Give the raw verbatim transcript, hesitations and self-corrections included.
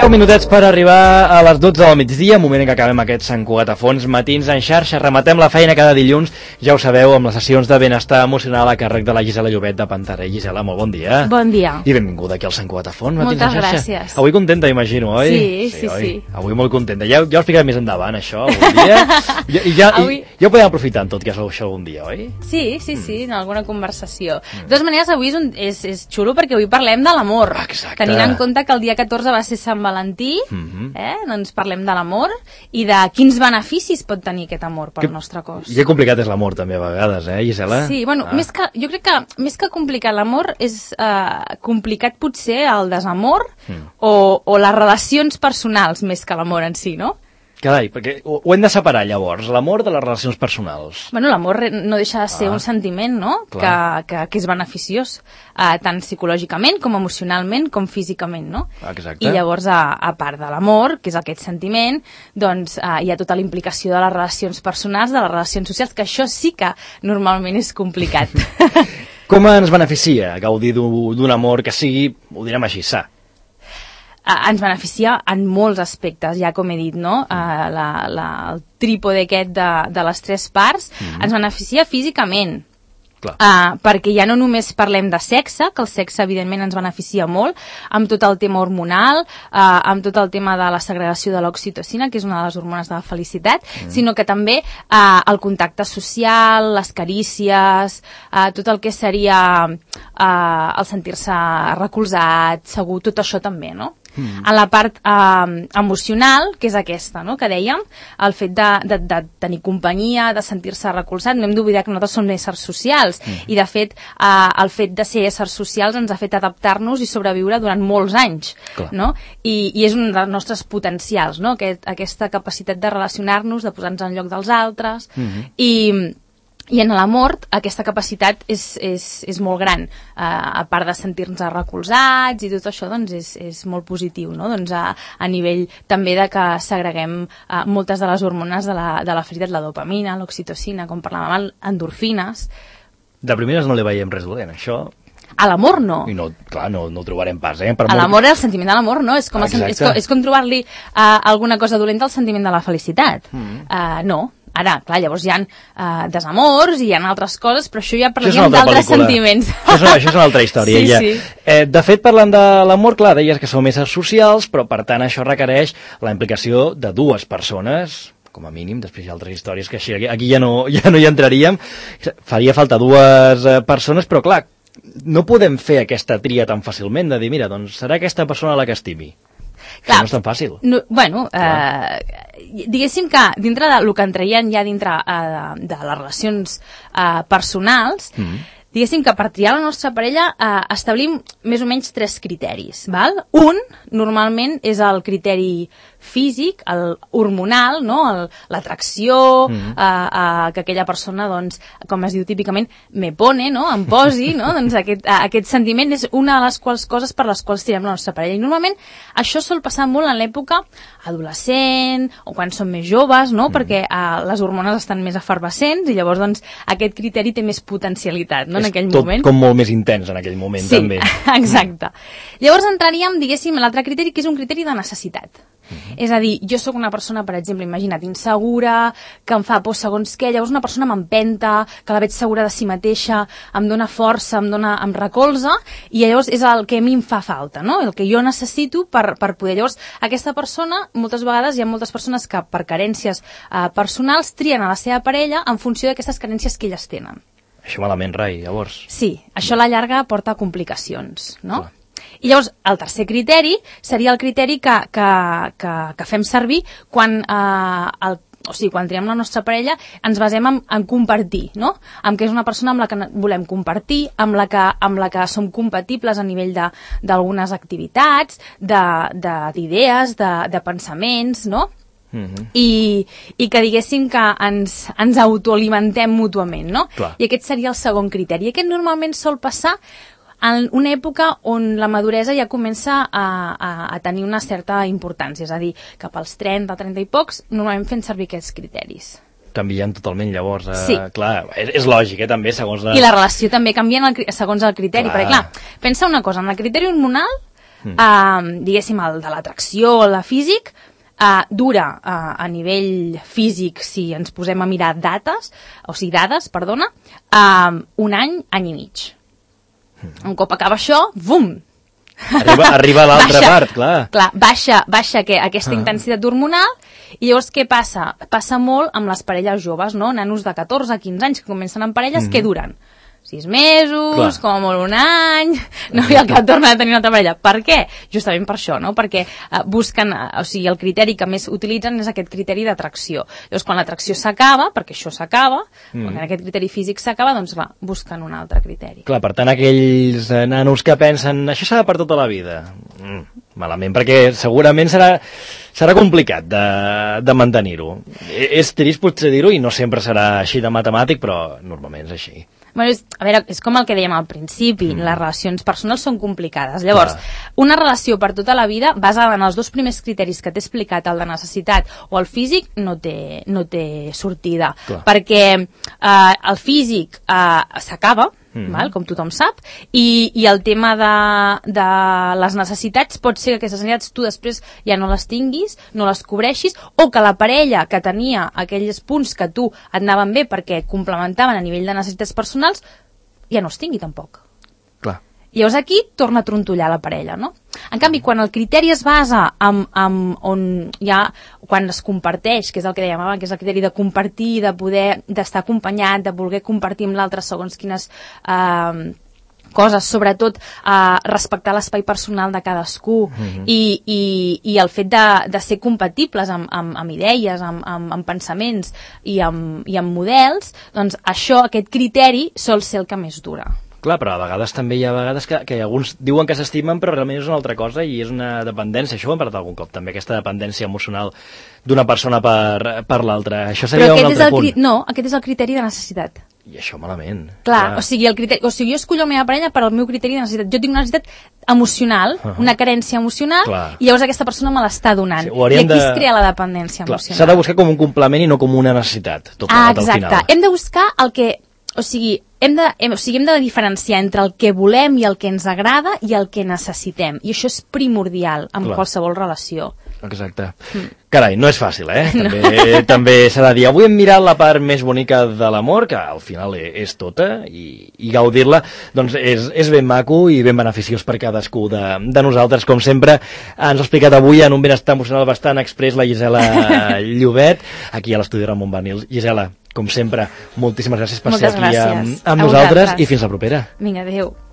deu minutets per arribar a les dotze del migdia, moment en què acabem aquest Sant Cugat a fons, matins en xarxa, rematem la feina cada dilluns, ja ho sabeu, amb les sessions de benestar emocional a càrrec de la Gisela Llobet de Pantarell. Gisela, molt bon dia. Bon dia. I benvinguda aquí al Sant Cugat a fons, matins Moltes en xarxa. gràcies. Avui contenta, imagino, oi? Sí, sí, sí. sí. Avui molt contenta. Ja, ja ho explicarem més endavant, això, algun dia. I, i ja, avui... i, ja ho podem aprofitar en tot cas això algun dia, oi? Sí, sí, sí, en alguna conversació. Mm. De totes maneres, avui és, un, és, és xulo perquè avui parlem de l'amor. Ah, exacte. Tenint en compte que el dia catorze va ser Sant Valentí, mm-hmm. eh? Doncs parlem de l'amor i de quins beneficis pot tenir aquest amor pel que, nostre cos. I que complicat és l'amor també a vegades, eh, Gisela? Sí, bueno, ah. més que, jo crec que més que complicat l'amor és eh, complicat potser el desamor mm. o, o les relacions personals més que l'amor en si, no? Carai, perquè ho, ho hem de separar llavors, l'amor de les relacions personals. Bueno, l'amor no deixa de ser ah, un sentiment, no? Que, que, que és beneficiós, eh, tant psicològicament com emocionalment com físicament, no? Exacte. I llavors, a, a part de l'amor, que és aquest sentiment, doncs eh, hi ha tota la implicació de les relacions personals, de les relacions socials, que això sí que normalment és complicat. Com ens beneficia gaudir d'un amor que sigui, ho direm així, sa? ens beneficia en molts aspectes, ja com he dit, no? Uh, la, la, el trípode aquest de, de les tres parts mm-hmm. ens beneficia físicament. Uh, perquè ja no només parlem de sexe, que el sexe evidentment ens beneficia molt, amb tot el tema hormonal, uh, amb tot el tema de la segregació de l'oxitocina, que és una de les hormones de la felicitat, mm. sinó que també uh, el contacte social, les carícies, uh, tot el que seria uh, el sentir-se recolzat, segur, tot això també, no? Mm. En la part eh, emocional, que és aquesta, no?, que dèiem, el fet de, de, de tenir companyia, de sentir-se recolzat, no hem d'oblidar que nosaltres som éssers socials, mm. i de fet eh, el fet de ser éssers socials ens ha fet adaptar-nos i sobreviure durant molts anys, Clar. no? I, i és un dels nostres potencials, no?, Aquest, aquesta capacitat de relacionar-nos, de posar-nos en lloc dels altres, mm-hmm. i... I en l'amor aquesta capacitat és, és, és molt gran, uh, a part de sentir-nos recolzats i tot això, doncs és, és molt positiu, no? Doncs a, a nivell també de que segreguem uh, moltes de les hormones de la, de la felicitat, la dopamina, l'oxitocina, com parlàvem, endorfines. De primeres no li veiem res dolent, això... A l'amor no. I no, clar, no, no ho trobarem pas, eh? Per a molt... l'amor, el sentiment de l'amor no, és com, el, és com, és com trobar-li uh, alguna cosa dolenta al sentiment de la felicitat. Mm. Uh, no. Ara, clar, llavors hi ha uh, desamors i hi ha altres coses, però això ja parlaríem d'altres sentiments. Això és, això és una altra història, sí, ja. Sí. Eh, de fet, parlant de l'amor, clar, deies que som éssers socials, però per tant això requereix la implicació de dues persones, com a mínim, després hi ha altres històries que així, aquí ja no, ja no hi entraríem, faria falta dues eh, persones, però clar, no podem fer aquesta tria tan fàcilment de dir, mira, doncs serà aquesta persona la que estimi. Clar, no és tan fàcil. No, bueno, eh, diguéssim que dintre del que entraien ja dintre eh, de les relacions eh, personals, mm. diguéssim que per triar la nostra parella eh, establim més o menys tres criteris, val? Un, normalment, és el criteri físic, el hormonal, no? L'atracció, mm-hmm. eh, eh, que aquella persona, doncs, com es diu típicament, me pone, no? Em posi, no? Doncs aquest, eh, aquest sentiment és una de les quals, coses per les quals tirem la nostra parella. I normalment això sol passar molt en l'època adolescent o quan som més joves, no? Mm. Perquè eh, les hormones estan més efervescents i llavors, doncs, aquest criteri té més potencialitat, no? En és aquell tot moment. Com molt més intens en aquell moment, sí, també. Sí, exacte. Llavors entraríem, diguéssim, en l'altre criteri, que és un criteri de necessitat. Uh-huh. És a dir, jo sóc una persona, per exemple, imagina't, insegura, que em fa por segons què, llavors una persona m'empenta, que la veig segura de si mateixa, em dona força, em dona, em recolza, i llavors és el que a mi em fa falta, no? El que jo necessito per, per poder. Llavors, aquesta persona, moltes vegades hi ha moltes persones que per carències eh, personals trien a la seva parella en funció d'aquestes carències que elles tenen. Això malament, Rai, llavors. Sí, això a la llarga porta complicacions, no? Clar. I llavors, el tercer criteri seria el criteri que, que, que, que fem servir quan, eh, el, o sigui, quan triem la nostra parella, ens basem en, en compartir, no? En què és una persona amb la que volem compartir, amb la que, amb la que som compatibles a nivell d'algunes activitats, d'idees, de, de, de pensaments, no? Mm-hmm. I, i que diguéssim que ens, ens autoalimentem mútuament, no? Clar. I aquest seria el segon criteri. I aquest normalment sol passar en una època on la maduresa ja comença a, a, a tenir una certa importància, és a dir, cap als trenta, trenta i pocs, normalment fent servir aquests criteris. Canvien totalment, llavors. Eh, sí. Clar, és, és lògic, eh, també, segons... La... I la relació també canvia el, segons el criteri, clar. perquè, clar, pensa una cosa, en el criteri hormonal, mm. uh, diguéssim, el de l'atracció, el de físic, uh, dura uh, a nivell físic, si ens posem a mirar dates, o sigui, dades, perdona, uh, un any, any i mig. Mm. Un cop acaba això, bum! Arriba, arriba a l'altra part, clar. Clar, baixa, baixa que, aquesta ah. intensitat hormonal, i llavors què passa? Passa molt amb les parelles joves, no? Nanos de catorze a quinze anys que comencen amb parelles mm-hmm. que duren sis mesos, clar. Com a molt un any, no? I al cap tornen a tenir una altra parella. Per què? Justament per això, no? Perquè uh, busquen, uh, o sigui, el criteri que més utilitzen és aquest criteri d'atracció. Llavors, quan l'atracció s'acaba, perquè això s'acaba, mm. quan aquest criteri físic s'acaba, doncs clar, busquen un altre criteri. Clar, per tant, aquells uh, nanos que pensen això serà per tota la vida, mm, malament, perquè segurament serà, serà complicat de, de mantenir-ho. És trist potser dir-ho i no sempre serà així de matemàtic, però normalment és així. Bueno, és, a veure, és com el que dèiem al principi, mm. les relacions personals són complicades. Llavors, clar. Una relació per tota la vida basada en els dos primers criteris que t'he explicat, el de necessitat o el físic, no té, no té sortida. Clar. Perquè eh, el físic eh, s'acaba, mm. val, com tothom sap, i, i el tema de, de les necessitats pot ser que aquestes necessitats tu després ja no les tinguis, no les cobreixis, o que la parella que tenia aquells punts que tu et anaven bé perquè complementaven a nivell de necessitats personals ja no els tingui tampoc. Clar. I llavors aquí torna a trontollar la parella, no? En canvi, quan el criteri es basa en, en on hi ha, quan es comparteix, que és el que dèiem abans, que és el criteri de compartir, de poder, d'estar acompanyat, de voler compartir amb l'altre segons quines eh, coses, sobretot eh, respectar l'espai personal de cadascú mm-hmm. i, i, i el fet de, de ser compatibles amb, amb, amb idees, amb, amb, amb pensaments i amb, i amb models, doncs això, aquest criteri sol ser el que més dura. Clar, però a vegades també hi ha vegades que, que alguns diuen que s'estimen però realment és una altra cosa i és una dependència, això ho hem parlat algun cop també, aquesta dependència emocional d'una persona per, per l'altra, això seria un altre punt. No, aquest és el criteri de necessitat. I això malament. Clar, clar. O sigui, el criteri, o sigui, jo escollo la meva parella per al meu criteri de necessitat. Jo tinc una necessitat emocional, uh-huh. una carència emocional, clar. I llavors aquesta persona me l'està donant. Sí, i aquí de... es crea la dependència clar, emocional. S'ha de buscar com un complement i no com una necessitat, tot ah, al final. Exacte, hem de buscar el que... O sigui, hem de, hem, o sigui, hem de diferenciar entre el que volem i el que ens agrada i el que necessitem. I això és primordial en clar. Qualsevol relació. Exacte. Mm. Carai, no és fàcil, eh? No. També, també s'ha de dir. Avui hem mirat la part més bonica de l'amor, que al final és tota, i, i gaudir-la doncs és, és ben maco i ben beneficiós per cadascú de, de nosaltres. Com sempre, ens ha explicat avui en un benestar emocional bastant express la Gisela Llobet, aquí a l'estudi Ramon Barnils. Gisela, com sempre, moltíssimes gràcies per Moltes ser aquí gràcies. amb, amb nosaltres i fins la propera. Vinga, adéu.